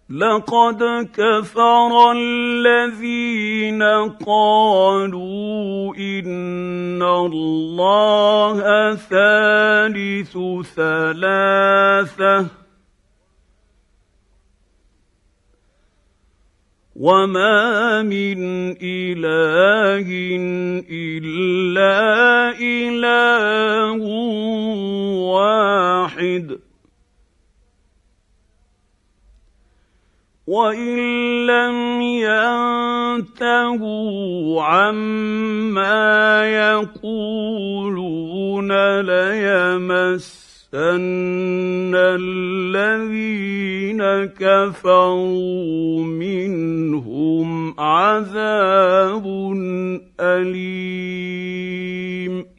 لقد كفر الذين قالوا إن الله ثالث ثلاثة وما من إله إلا إله واحد وإن لم ينتهوا عما يقولون ليمسن الذين كفروا منهم عذاب أليم.